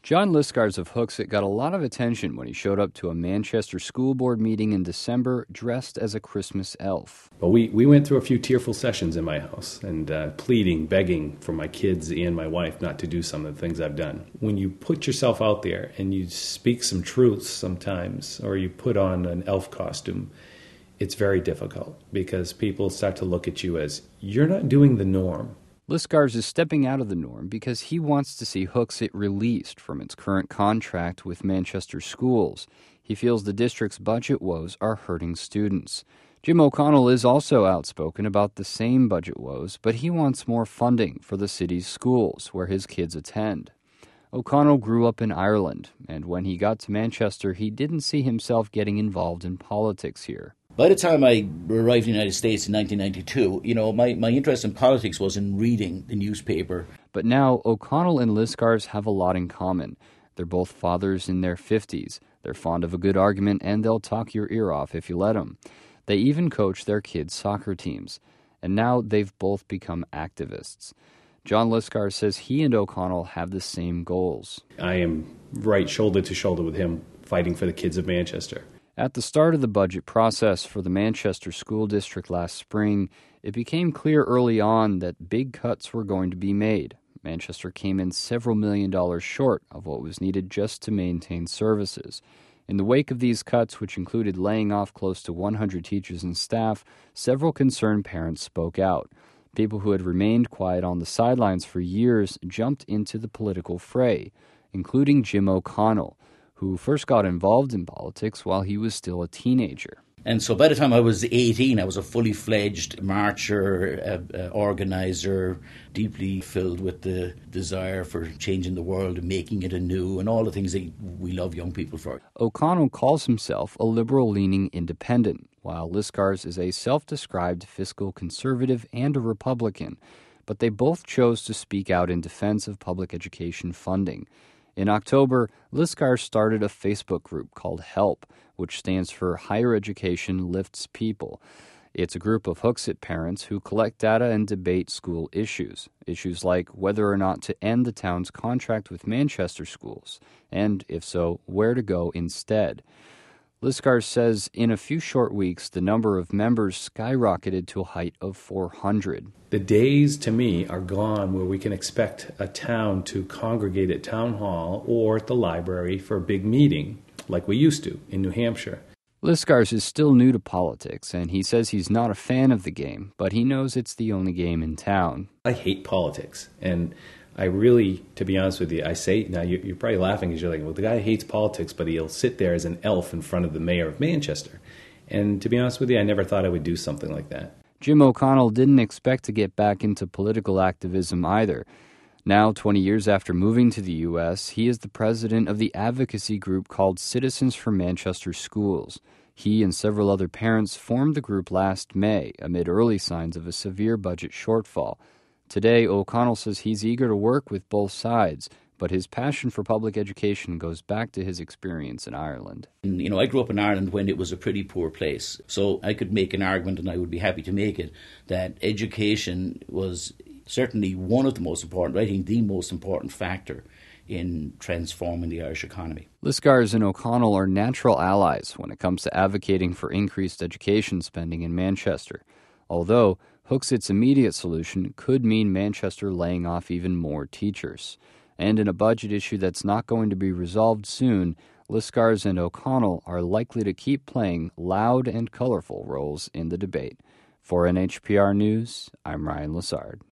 John Liscars of Hooksett got a lot of attention when he showed up to a Manchester school board meeting in December dressed as a Christmas elf. Well, we went through a few tearful sessions in my house and pleading, begging for my kids and my wife not to do some of the things I've done. When you put yourself out there and you speak some truths sometimes, or you put on an elf costume, it's very difficult because people start to look at you as you're not doing the norm. Liscars is stepping out of the norm because he wants to see Hooksett released from its current contract with Manchester schools. He feels the district's budget woes are hurting students. Jim O'Connell is also outspoken about the same budget woes, but he wants more funding for the city's schools where his kids attend. O'Connell grew up in Ireland, and when he got to Manchester, he didn't see himself getting involved in politics here. By the time I arrived in the United States in 1992, my interest in politics was in reading the newspaper. But now O'Connell and Liscars have a lot in common. They're both fathers in their 50s. They're fond of a good argument, and they'll talk your ear off if you let them. They even coach their kids' soccer teams. And now they've both become activists. John Liscars says he and O'Connell have the same goals. I am right shoulder to shoulder with him fighting for the kids of Manchester. At the start of the budget process for the Manchester School District last spring, it became clear early on that big cuts were going to be made. Manchester came in several $1 million short of what was needed just to maintain services. In the wake of these cuts, which included laying off close to 100 teachers and staff, several concerned parents spoke out. People who had remained quiet on the sidelines for years jumped into the political fray, including Jim O'Connell, who first got involved in politics while he was still a teenager. And so by the time I was 18, I was a fully fledged marcher, organizer, deeply filled with the desire for changing the world and making it anew and all the things that we love young people for. O'Connell calls himself a liberal-leaning independent, while Liscars is a self-described fiscal conservative and a Republican. But they both chose to speak out in defense of public education funding. In October, Liscars started a Facebook group called HELP, which stands for Higher Education Lifts People. It's a group of Hooksett parents who collect data and debate school issues like whether or not to end the town's contract with Manchester schools, and if so, where to go instead. Liscars says in a few short weeks, the number of members skyrocketed to a height of 400. The days, to me, are gone where we can expect a town to congregate at town hall or at the library for a big meeting, like we used to in New Hampshire. Liscars is still new to politics, and he says he's not a fan of the game, but he knows it's the only game in town. I hate politics, and I really, to be honest with you, I say, now you're probably laughing because you're like, well, the guy hates politics, but he'll sit there as an elf in front of the mayor of Manchester. And to be honest with you, I never thought I would do something like that. Jim O'Connell didn't expect to get back into political activism either. Now, 20 years after moving to the U.S., he is the president of the advocacy group called Citizens for Manchester Schools. He and several other parents formed the group last May amid early signs of a severe budget shortfall. Today, O'Connell says he's eager to work with both sides, but his passion for public education goes back to his experience in Ireland. I grew up in Ireland when it was a pretty poor place, so I could make an argument, and I would be happy to make it, that education was certainly one of the most important, I think the most important factor in transforming the Irish economy. Liscars and O'Connell are natural allies when it comes to advocating for increased education spending in Manchester, although Hooksett's immediate solution could mean Manchester laying off even more teachers. And in a budget issue that's not going to be resolved soon, Liscars and O'Connell are likely to keep playing loud and colorful roles in the debate. For NHPR News, I'm Ryan Lessard.